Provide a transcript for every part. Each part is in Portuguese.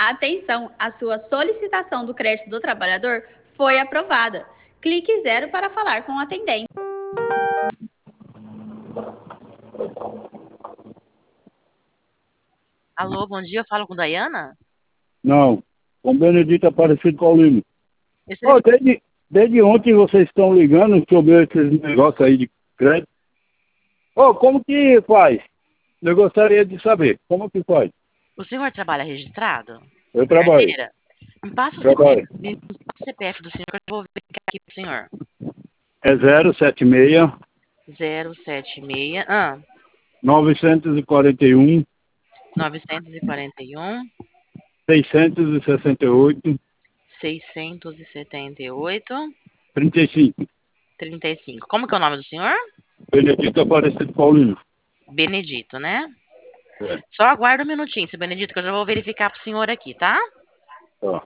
Atenção, a sua solicitação do crédito do trabalhador foi aprovada. Clique 0 para falar com o atendente. Alô, bom dia, eu falo com Dayana? Não, com Benedito Aparecido Paulino. Esse Ó, desde ontem vocês estão ligando sobre esses negócios aí de crédito. Ô, como que faz? Eu gostaria de saber, como que faz? O senhor trabalha registrado? Eu Na trabalho, carteira? Me passa o trabalho. CPF do senhor que eu vou verificar aqui pro senhor. É 076 076 941 941 668 678 35. 35. Como que é o nome do senhor? Benedito Aparecido Paulino. Benedito, né? É, Só aguarda um minutinho, seu Benedito, que eu já vou verificar pro senhor aqui, tá? tá.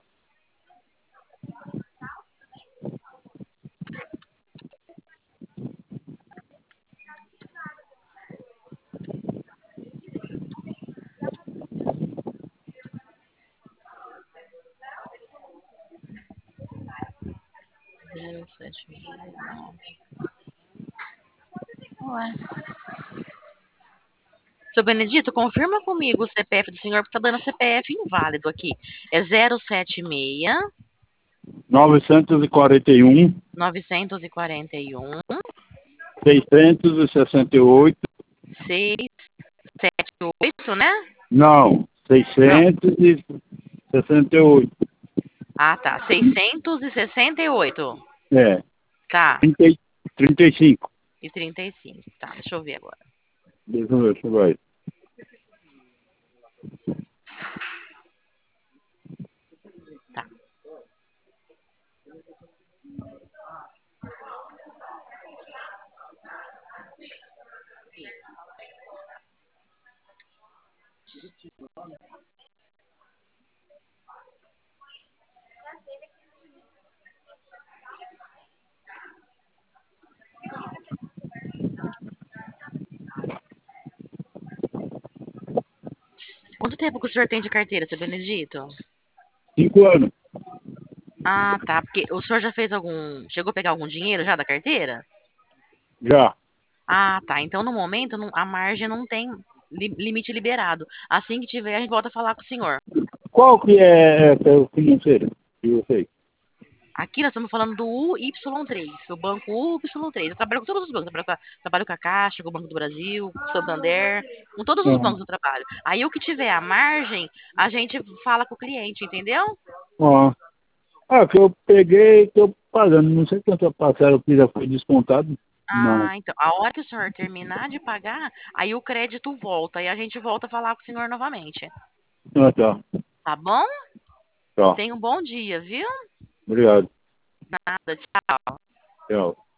Zero sete nove. Ué. Seu Benedito, confirma comigo o CPF do senhor, porque tá dando CPF inválido aqui. É 076 941 941 668. 678, né? Não, Não. 668. Ah, tá. 668. É, Tá. 35. E 35. Tá, deixa eu ver agora. Deixa eu ver, deixa eu ver. Tá. Quanto tempo que o senhor tem de carteira, seu Benedito? 5 anos, Ah, tá. Porque o senhor já fez algum. Chegou a pegar algum dinheiro já da carteira? já. Ah, tá. Então, no momento, a margem não tem limite liberado. Assim que tiver, a gente volta a falar com o senhor. Qual que é o financeiro de vocês? Aqui nós estamos falando do UY3, o banco UY3. Eu trabalho com todos os bancos. Trabalho com a Caixa, com o Banco do Brasil, com o Santander, com todos os Uhum. bancos eu trabalho. Aí o que tiver a margem, a gente fala com o cliente, entendeu? Ó. Ah, que eu peguei, tô pagando. Não sei quanto parcela que já foi descontado. Não. Ah, então, a hora que o senhor terminar de pagar, aí o crédito volta e a gente volta a falar com o senhor novamente. Ah, tá. Tá bom? Tá. Tenha um bom dia, viu? Obrigado. Nada, tchau. Tchau.